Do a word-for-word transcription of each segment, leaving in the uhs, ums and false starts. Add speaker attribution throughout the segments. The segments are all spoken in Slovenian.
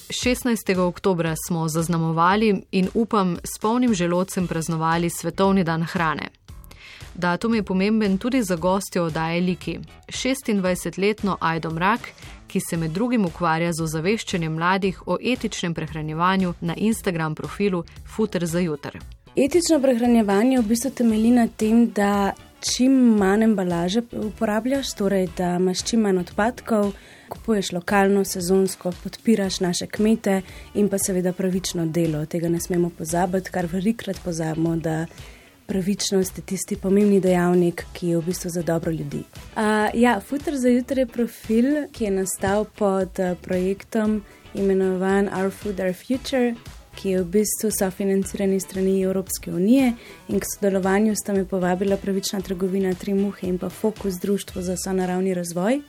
Speaker 1: šestnajstega oktobra smo zaznamovali in upam s polnim želodcem praznovali Svetovni dan hrane. Datum je pomemben tudi za gostjo oddaje Liki, šestindvajsetletno Ajdo Mrak, ki se med drugim ukvarja z ozaveščanjem mladih o etičnem prehranjevanju na Instagram profilu Futer za juter.
Speaker 2: Etično prehranjevanje v bistvu temelji na tem, da čim manj embalaže uporabljaš, torej da imaš čim manj odpadkov, kupuješ lokalno, sezonsko, podpiraš naše kmete in pa seveda pravično delo. Tega ne smemo pozabiti, kar velikokrat pozabimo, da pravičnost je tisti pomembni dejavnik, ki je v bistvu za dobro ljudi. Uh, ja, Futer za juter je profil, ki je nastal pod uh, projektom imenovan Our Food, Our Future, ki je v bistvu sofinancirani strani Evropske unije in k sodelovanju sta me povabila Pravična trgovina Tri muhe in pa Fokus društvo za sonaravni razvoj.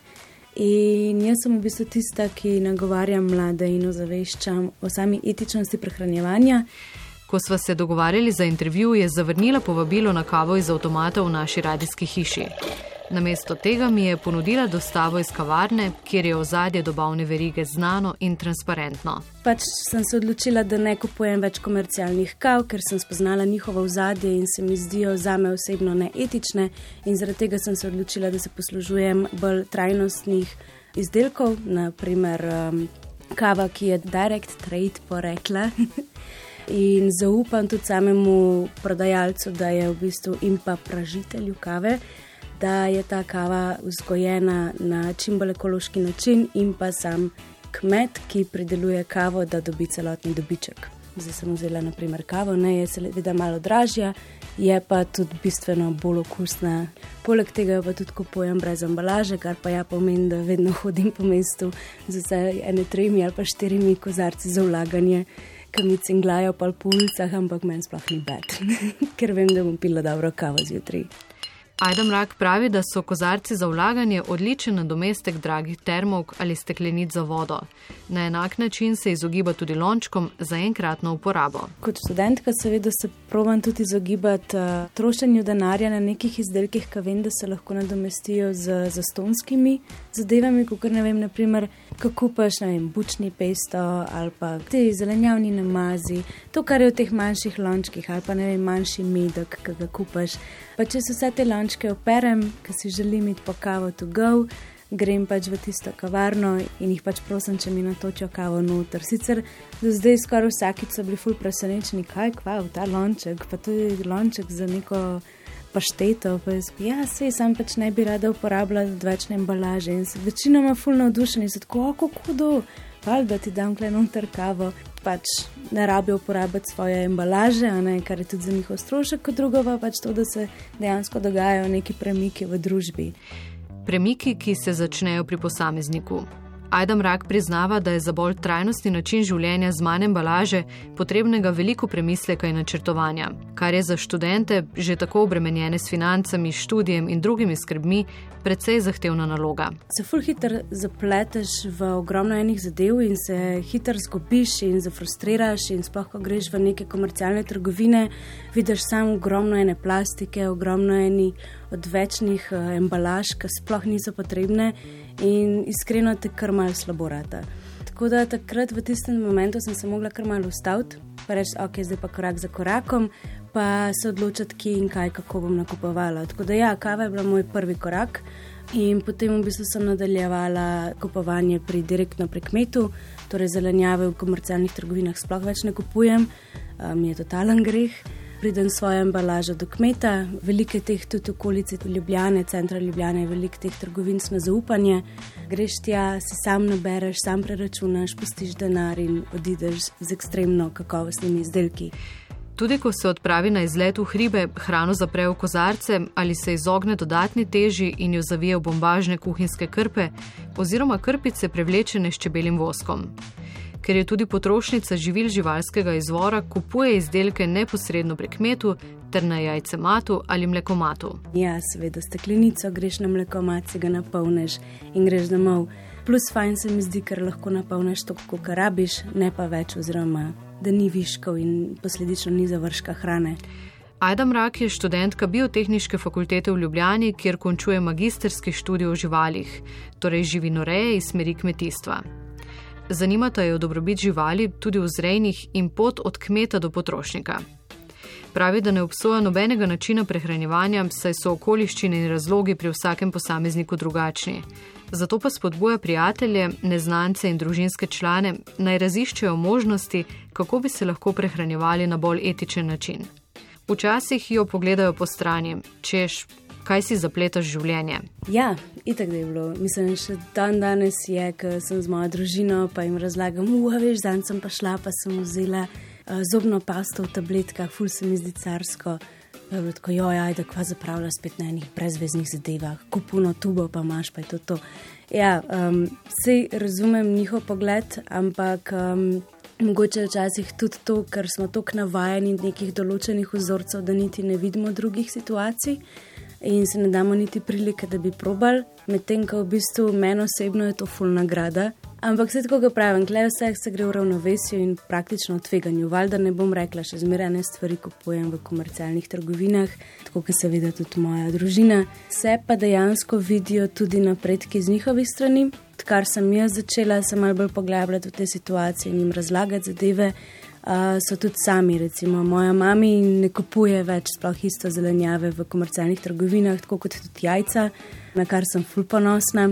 Speaker 2: In jaz sem v bistvu tista, ki nagovarjam mlade in ozaveščam o sami etičnosti prehranjevanja.
Speaker 1: Ko sva se dogovarjali za intervju, je zavrnila povabilo na kavo iz avtomata v naši radijski hiši. Namesto tega mi je ponudila dostavo iz kavarne, kjer je ozadje dobavne verige znano in transparentno.
Speaker 2: Pač sem se odločila, da ne kupujem več komercialnih kav, ker sem spoznala njihovo ozadje in se mi zdijo zame osebno neetične in zaradi tega sem se odločila, da se poslužujem bolj trajnostnih izdelkov, naprimer um, kava, ki je direct trade porekla. In zaupam tudi samemu prodajalcu, da je v bistvu in pa pražitelju kave, da je ta kava vzgojena na čim bolj ekološki način in pa sam kmet, ki prideluje kavo, da dobi celotni dobiček. Zdaj sem vzela na primer kavo, ne, je seveda malo dražja, je pa tudi bistveno bolj okusna. Poleg tega jo pa tudi kupujem brez embalaže, kar pa ja pomeni, da vedno hodim po mestu z vsaj ene tremi ali pa štirimi kozarci za vlaganje, ki mi cinglajo pa po ulicah, ampak meni sploh ni bed, ker vem, da bom pila dobro kavo zjutraj.
Speaker 1: Ajda Mrak pravi, da so kozarci za vlaganje odličen nadomestek dragih termovk ali steklenic za vodo. Na enak način se izogiba tudi lončkom za enkratno uporabo.
Speaker 2: Kot študentka seveda se probam tudi izogibati uh, trošenju denarja na nekih izdelkih, ki vem, da se lahko nadomestijo z zastonskimi zadevami, kot ne vem, naprimer, ko kupaš, ne vem, bučni pesto ali pa te zelenjavni namazi, to, kar je v teh manjših lončkih ali pa ne vem, manjši medok, ki ga kupaš. Pa če se vse te lončke operem, ki si želim iti po kavo to go, grem pač v tisto kavarno in jih pač prosim, če mi natočijo kavo noter. Sicer do zdaj skoraj vsakič so bili ful presenečeni, kaj kva, ta lonček, pa to je lonček za neko pašteto, pa jaz, ja, sej, sam pač ne bi rada uporabljala odvečne embalaže in se večinoma ful navdušeni, so tako, kako do, pa da ti dam kle noter kavo, pač ne rabijo uporabiti svoje embalaže, a ne, kar je tudi za njihov strošek, kot drugo pa pač to, da se dejansko dogajajo neki premiki v družbi.
Speaker 1: Premiki, ki se začnejo pri posamezniku. Ajda Mrak priznava, da je za bolj trajnostni način življenja z manj embalaže potrebnega veliko premisleka in načrtovanja, kar je za študente, že tako obremenjene s financami, študijem in drugimi skrbmi, precej zahtevna naloga.
Speaker 2: Se ful hiter zapleteš v ogromno enih zadev in se hiter zgubiš in zafrustriraš in sploh, ko greš v neke komercialne trgovine, vidiš samo ogromno ene plastike, ogromno enih odvečnih uh, embalaž, ki sploh niso potrebne in iskreno te kar malo slabo rata. Tako da takrat v tistem momentu sem se mogla kar malo ustaviti, pa reči, ok, zdaj pa korak za korakom, pa se odločiti, kje in kaj, kako bom nakupovala. Tako da ja, kava je bila moj prvi korak in potem v bistvu sem nadaljevala kupovanje pri direktno pri kmetu, torej zelenjave v komercialnih trgovinah sploh več ne kupujem, mi je totalen greh. Pridem svojo embalažo do kmeta, velike teh tudi okolice Ljubljane, centra Ljubljane, veliko teh trgovinc na zaupanje. Greš tja, si sam nabereš, sam preračunaš, pustiš denar in odideš z ekstremno kakovostnimi izdelki.
Speaker 1: Tudi ko se odpravi na izlet v hribe, hrano zapre v kozarce ali se izogne dodatni teži in jo zavije v bombažne kuhinjske krpe oziroma krpice prevlečene s čebeljim voskom. Ker je tudi potrošnica živil živalskega izvora, kupuje izdelke neposredno pri kmetu ter na jajcematu ali mlekomatu.
Speaker 2: Ja, seveda, steklenico greš na mlekomat, si ga napolneš in greš domov. Plus fajn se mi zdi, ker lahko napolneš to, koliko rabiš, ne pa več oziroma da ni viškov in posledično ni završka hrane.
Speaker 1: Ajda Mrak je študentka Biotehniške fakultete v Ljubljani, kjer končuje magistrski študij o živalih, torej živinoreje iz smeri kmetijstva. Zanimata jo dobrobit živali, tudi vzrejnih, in pot od kmeta do potrošnika. Pravi, da ne obsoja nobenega načina prehranjevanja, saj so okoliščine in razlogi pri vsakem posamezniku drugačni. Zato pa spodbuja prijatelje, neznance in družinske člane, naj raziščejo možnosti, kako bi se lahko prehranjevali na bolj etičen način. Včasih jo pogledajo po strani, češ, kaj si zapletaš življenje.
Speaker 2: Ja, itak da je bilo. Mislim, še dan danes je, ko sem z mojo družino, pa jim razlagam, uha, veš, dan sem pa šla, pa sem vzela uh, zobno pasto v tabletkah, ful se mi zdi carsko. Pa je bilo tako, joj, ajde, kva zapravlja spet na enih brezveznih zadevah, kupuno tubo pa imaš, pa je to to. Ja, um, sej razumem njihov pogled, ampak um, mogoče včasih tudi to, ker smo toliko navajeni nekih določenih vzorcev, da niti ne vidimo drugih situacij in se ne damo niti prilike, da bi probali, medtem, ko v bistvu meni osebno je to ful nagrada. Ampak se tako ga pravim, glede vseh se gre v ravnovesju in praktično v tveganju. Valjda ne bom rekla, še zmeraj stvari kupujem v komercialnih trgovinah, tako kot seveda tudi moja družina. Se pa dejansko vidijo tudi napredki z njihovih strani, kar sem jaz začela se malo bolj poglabljati v te situacije in jim razlagati zadeve. Uh, so tudi sami, recimo moja mami ne kupuje več sploh isto zelenjave v komercialnih trgovinah, tako kot tudi jajca, na kar sem ful ponosna.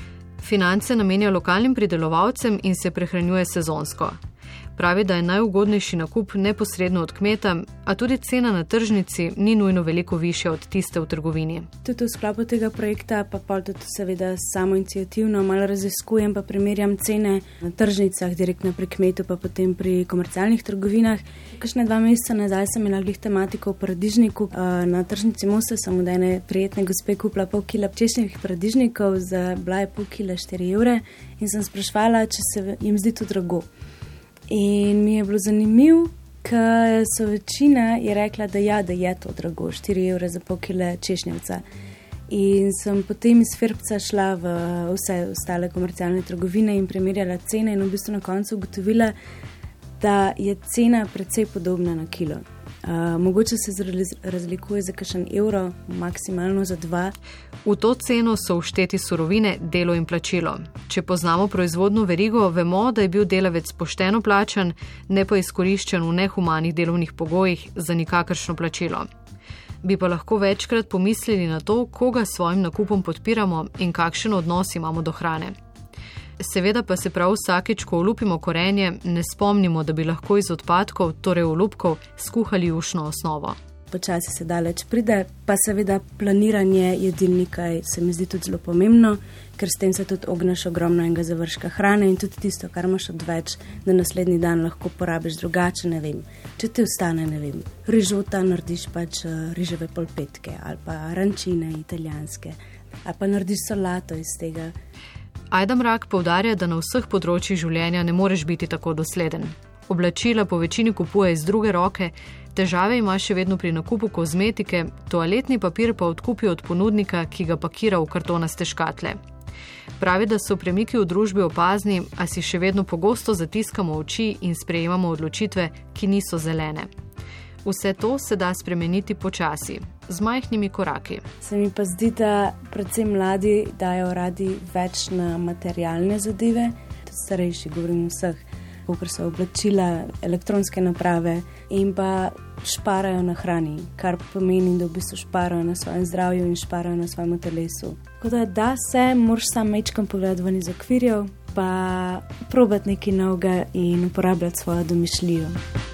Speaker 1: Finance namenja lokalnim pridelovalcem in se prehranjuje sezonsko. Pravi, da je najugodnejši nakup neposredno od kmeta, a tudi cena na tržnici ni nujno veliko višja od tiste v trgovini.
Speaker 2: Tudi v sklopu tega projekta pa pol tudi seveda samoiniciativno malo raziskujem pa primerjam cene na tržnicah direktno pri kmetu pa potem pri komercialnih trgovinah. Kakšne dva meseca nazaj sem imela glih tematiko v paradižniku. Na tržnici Mose sem od ene prijetne gospe kupila pol kila češnjevih paradižnikov, za bila je pol kila štiri evre in sem sprašvala, če se jim zdi to drago. In mi je bilo zanimivo, ker so večina je rekla, da ja, da je to drago, štiri evre za pol kile češnjevca. In sem potem iz Firbca šla v vse ostale komercialne trgovine in primerjala cene in v bistvu na koncu ugotovila, da je cena precej podobna na kilo. Uh, mogoče se razlikuje za kakšen evro, maksimalno za dva.
Speaker 1: V to ceno so všteti surovine, delo in plačilo. Če poznamo proizvodno verigo, vemo, da je bil delavec pošteno plačan, ne pa izkoriščen v nehumanih delovnih pogojih za nikakršno plačilo. Bi pa lahko večkrat pomislili na to, koga s svojim nakupom podpiramo in kakšen odnos imamo do hrane. Seveda pa se prav vsakeč, ko olupimo korenje, ne spomnimo, da bi lahko iz odpadkov, torej olupkov, skuhali jušno osnovo.
Speaker 2: Počasi se daleč pride, pa seveda planiranje jedilnika se mi zdi tudi zelo pomembno, ker s tem se tudi ogneš ogromno enega završka hrane in tudi tisto, kar imaš odveč, da naslednji dan lahko porabiš drugače, ne vem. Če ti ostane, ne vem, rižota, narediš pač riževe polpetke ali pa rančine italijanske ali pa narediš solato iz tega.
Speaker 1: Ajda Mrak poudarja, da na vseh področjih življenja ne moreš biti tako dosleden. Oblačila po večini kupuje iz druge roke, težave ima še vedno pri nakupu kozmetike, toaletni papir pa odkupi od ponudnika, ki ga pakira v kartonaste škatle. Pravi, da so premiki v družbi opazni, a si še vedno pogosto zatiskamo oči in sprejemamo odločitve, ki niso zelene. Vse to se da spremeniti počasi, z majhnimi koraki.
Speaker 2: Se mi pa zdi, da predvsem mladi dajo radi več na materialne zadeve, tudi starejši, govorim vseh, kakor so oblačila, elektronske naprave in pa šparajo na hrani, kar pomeni, da v bistvu šparajo na svojem zdravju in šparajo na svojem telesu. Tako da, da se, moraš sam mečkam pogledati ven iz okvirjev, pa probati nekaj novega in uporabljati svojo domišljijo.